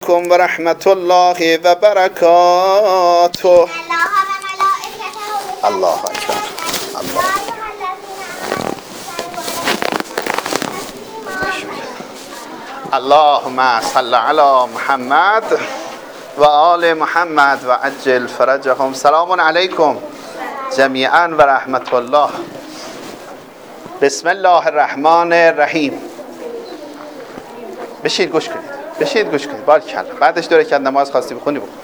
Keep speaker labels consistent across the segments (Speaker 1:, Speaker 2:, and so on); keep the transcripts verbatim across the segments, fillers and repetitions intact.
Speaker 1: و رحمت الله و برکاته. الله اکبر. الله اللهم صل علی محمد و آل محمد و عجل فرجهم. سلام علیکم جمیعا و رحمت الله. بسم الله الرحمن الرحیم. بشید گوش کنید، بشید گوش کنید. بارکالله. بعدش دو رکعت نماز خواستی بخونی بخون.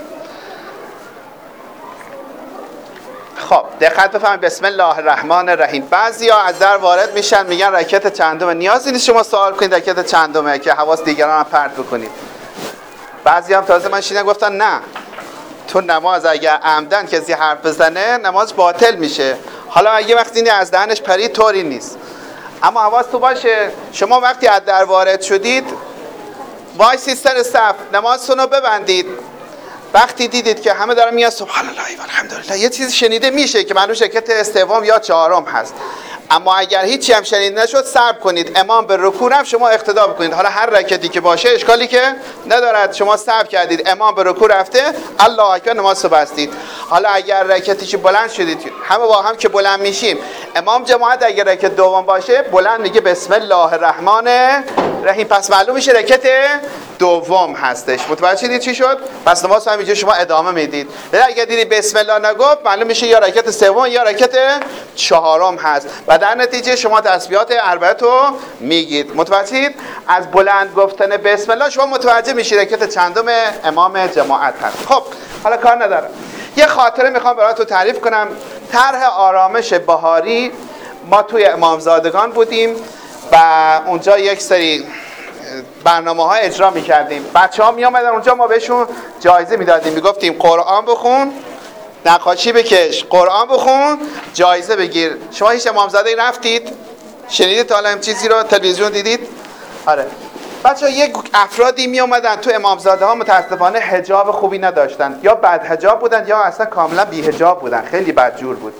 Speaker 1: خب دقت بفرمایید. بسم الله الرحمن الرحیم. بعضیا از در وارد میشن میگن رکعت چندمه. نیازی نیست شما سوال کنید رکعت چندمه که حواس دیگران هم پرت بکنید. بعضی هم تازه من شیدن گفتن نه، تو نماز اگر عمدن کسی حرف بزنه نماز باطل میشه. حالا اگه وقتی این از دهنش پرید طوری نیست، اما حواس تو باشه شما وقتی از در وارد شدید وایسید سر صف، نمازتون رو ببندید. وقتی دیدید که همه دارن میگن سبحان الله و الحمدلله، یه چیزی شنیده میشه که معلوم رکعت استوام یا چهارم هست، اما اگر هیچی هم شنیده نشد صبر کنید، امام به رکوع رفت شما اقتدا بکنید. حالا هر رکعتی که باشه اشکالی که ندارد، شما صبر کردید امام به رکوع رفته الله اکبر نماز رو بستید. حالا اگر رکعتی که بلند شدید همه با هم که بلند میشیم، امام جماعت اگر رکعت دوم باشه بلند میگه بسم الله الرحمن الرحیم، پس معلوم میشه رکعت دوم هستش. متوجه شدید چی شد؟ پس نماز هم اینجا شما ادامه میدید. ولی اگر دیدی بسم الله نگفت معلوم میشه یا رکعت سوم یا رکعت چهارم هست و در نتیجه شما تسبیحات اربعه رو میگید. متوجهید؟ از بلند گفتن بسم الله شما متوجه میشید رکعت چندم امام جماعت هست. خب حالا کار ندارم، یه خاطره میخوام براتون تعریف کنم. طرح آرامش بهاری، ما توی امامزادگان بودیم و اونجا یک سری برنامه ها اجرا میکردیم. بچه ها می آمدن اونجا، ما بهشون جایزه میدادیم، میگفتیم قرآن بخون، نقاشی بکش، قرآن بخون، جایزه بگیر. شما هیچ امامزاده رفتید؟ شنیدید تا حالا این چیزی رو؟ تلویزیون دیدید؟ آره. بچه ها یک افرادی می آمدن تو امامزاده ها متاسفانه حجاب خوبی نداشتن، یا بد حجاب بودن یا اصلا کاملا بی حجاب بودن، خیلی بدجور بود.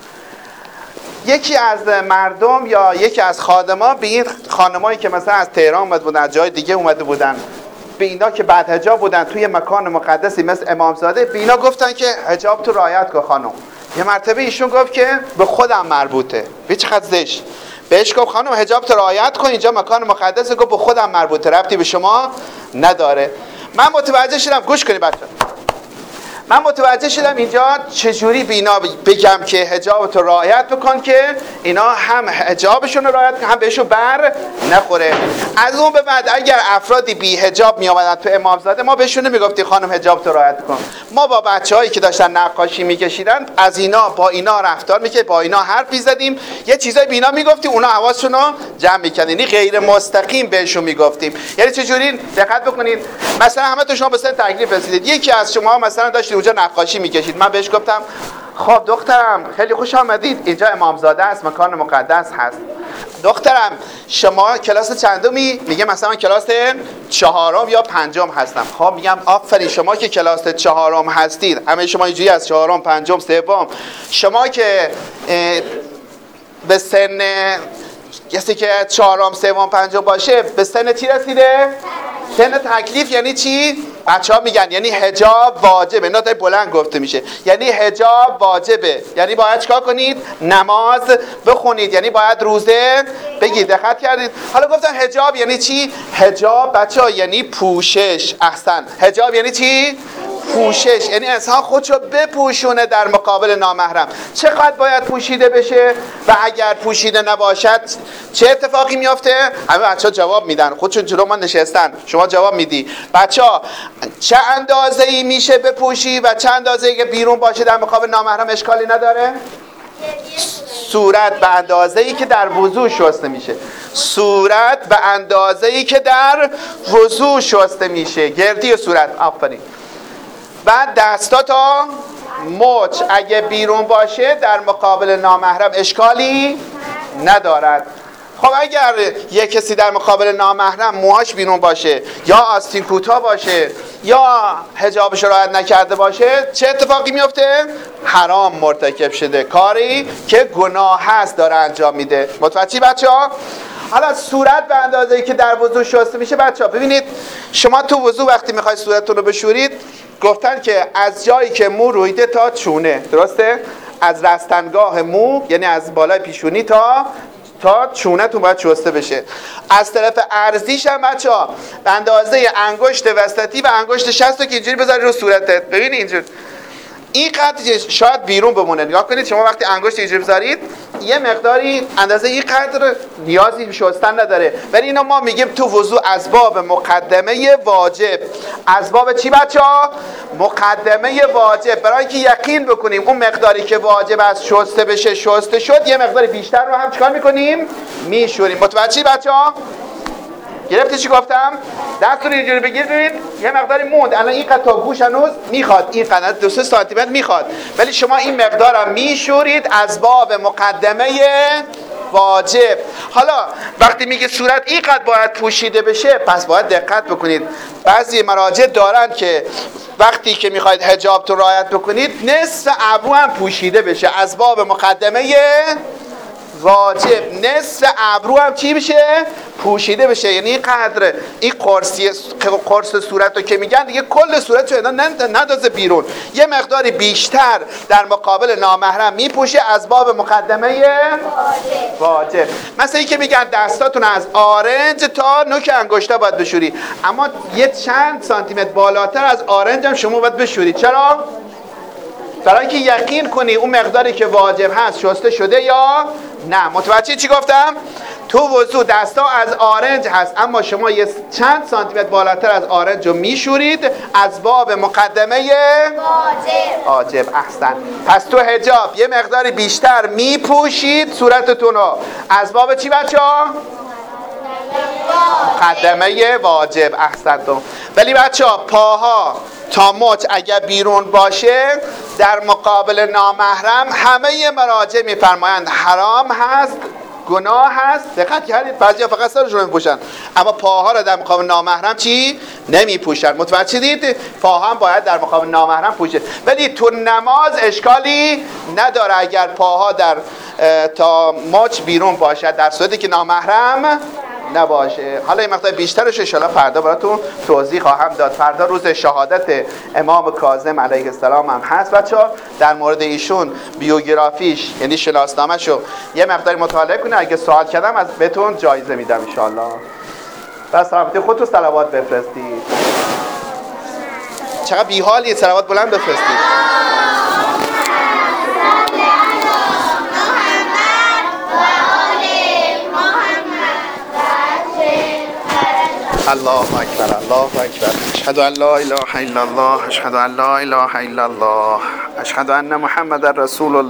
Speaker 1: یکی از مردم یا یکی از خادما به این خانمایی که مثلا از تهران اومده بودن، از جای دیگه اومده بودن، به اینا که بعد حجاب بودن توی مکان مقدسی مثل امامزاده، به اینا گفتن که حجاب تو رعایت کن خانم. یه مرتبه ایشون گفت که به خودم مربوطه. به چقدر زشت. بهش گفت خانم حجاب تو رعایت کن، اینجا مکان مقدسه. گفت به خودم مربوطه، ربطی به شما نداره. من متوجه شدم، گوش کنید بچه‌ها، من متوجه شدم اینجا چجوری به اینا بگم که حجاب تو رعایت بکن که اینا هم حجابشون رو رعایت کنن هم بهشون بر نخوره. از اون به بعد اگر افرادی بی حجاب می آمدن تو امامزاده، ما بهشون نمیگفتیم خانم حجاب تو رعایت کن. ما با بچه‌هایی که داشتن نقاشی میکشیدن از اینا با اینا رفتار میکرد، با اینا حرف میزدیم، یه چیزایی به اینا میگفتیم، اونا حواسشون رو جمع میکردن. یعنی غیر مستقیم بهشون میگفتیم. یعنی چجوری؟ دقت بکنید. مثلا همه تو شما به سن تکلیف رسیدید، یکی از شما مثلا داشت اونجا نقاشی میکشید، من بهش گفتم خب دخترم خیلی خوش آمدید، اینجا امامزاده است، مکان مقدس هست. دخترم شما کلاس چندمی؟ میگه مثلا من کلاس چهارم یا پنجم هستم. خب میگم آفرین، شما که کلاس چهارم هستید، همه شما اینجوری از چهارم، پنجم، سوم، شما که به سن کسی که چهارم، سوم، پنجم باشه به سن چی رسیده؟ سن تکلیف. یعنی چی؟ بچه‌ها میگن یعنی حجاب واجبه. اینا تا بلند گفته میشه. یعنی حجاب واجبه، یعنی باید چیکار کنید؟ نماز بخونید، یعنی باید روزه بگید. دقت کردید؟ حالا گفتن حجاب یعنی چی؟ حجاب بچه‌ها یعنی پوشش. احسن. حجاب یعنی چی؟ پوشش. یعنی انسان خودشو بپوشونه در مقابل نامحرم. چقدر باید پوشیده بشه و اگر پوشیده نباشد چه اتفاقی میافته؟ همه بچه‌ها جواب میدن، خودشون جلو من نشستن، شما جواب میدی. بچه‌ها چه اندازه‌ای میشه بپوشی و چه اندازه‌ای که بیرون باشه در مقابل نامحرم اشکالی نداره؟ صورت به اندازه‌ای که در وضو شسته میشه. صورت به اندازه‌ای که در وضو شسته میشه. گردی صورت. آفرین. بعد دستا تا مچ اگه بیرون باشه در مقابل نامحرم اشکالی ندارد. خب اگر یک کسی در مقابل نامحرم موهاش بیرون باشه یا آستین کوتاه باشه یا حجابش رعایت نکرده باشه چه اتفاقی میفته؟ حرام مرتکب شده، کاری که گناه هست داره انجام میده. متوجهی بچه‌ها؟ حالا صورت به اندازه‌ای که در وضو شسته میشه بچه‌ها ببینید، شما تو وضو وقتی میخواید صورتتون رو بشورید گفتن که از جایی که مو رویده تا چونه، درسته؟ از رستنگاه مو یعنی از بالای پیشونی تا تا چونه‌تون باید شسته بشه. از طرف عرضیش هم بچه‌ها به اندازه انگشت وسطی و انگشت شست رو که اینجوری بذاری رو صورتت. ببینید اینجوری این قدر شاید بیرون بمونه. نگاه کنید شما وقتی انگشت اینجوری بذارید یه مقداری اندازه این قدر نیازی شستن نداره، ولی اینو ما میگیم تو وضو اسباب مقدمه واجب. اسباب چی بچه‌ها؟ مقدمه واجب، برای اینکه یقین بکنیم اون مقداری که واجب است شسته بشه شسته شد، یه مقداری بیشتر رو هم چیکار میکنیم؟ میشوریم. متوجهی بچه‌ها؟ گرفتی چی گفتم؟ دستتون اینجوری بگیر ببین یه مقداری موند، الان این قطعه گوش هنوز میخواد، این قطعه دو سه سانتی متر میخواد، ولی شما این مقدارم میشورید از باب مقدمه واجب. حالا وقتی میگه صورت این قدر باید پوشیده بشه پس باید دقت بکنید. بعضی مراجع دارن که وقتی که میخواید حجابتون رعایت بکنید نصف ابرو هم پوشیده بشه از باب مقدمه واجب. نصف ابرو هم چی بشه؟ پوشیده بشه. یعنی این قدر این قرصی قرص صورت رو که میگن دیگه کل صورت رو ندازه بیرون، یه مقداری بیشتر در مقابل نامحرم میپوشه از باب مقدمه واجب. مثلا این که میگن دستاتون از آرنج تا نوک انگشتا باید بشوری، اما یه چند سانتی متر بالاتر از آرنج هم شما باید بشورید. چرا؟ برای اینکه یقین کنی اون مقداری که واجب هست شسته شده یا نه. متوجه چی گفتم؟ تو وضو دستا از آرنج هست اما شما یه چند سانتی متر بالاتر از آرنج رو میشورید از باب مقدمه واجب. واجب. احسن. پس تو حجاب یه مقداری بیشتر میپوشید صورتتون رو از باب چی بچه‌ها؟ مقدمه واجب. احسنتم. ولی بچه‌ها پاها تا مچ اگر بیرون باشه در مقابل نامحرم همه مراجع میفرمایند حرام هست، گناه هست. دقت کردید بعضیا فقط سرشون رو میپوشن اما پاها رو در مقابل نامحرم چی؟ نمیپوشن. متوجه دید؟ پاها هم باید در مقابل نامحرم پوشه. ولی تو نماز اشکالی نداره اگر پاها در تا مچ بیرون باشه در صورتی که نامحرم نباشه. حالا این مقدار بیشترش ان شاءالله فردا براتون توضیح خواهم داد. فردا روز شهادت امام کاظم علیه السلام هم هست بچه‌ها. در مورد ایشون بیوگرافیش یعنی شناسنامه‌شو یه مقداری مطالعه کنید. اگه سوال کردم از بهتون جایزه میدم ان شاءالله. بس سلامتی خودتون صلوات بفرستید. چقدر بی‌حالیه، صلوات بلند بفرستید. الله اکبر الله اکبر. اشهد ان لا اله الا الله اشهد ان لا اله الا الله اشهد ان محمد رسول الله.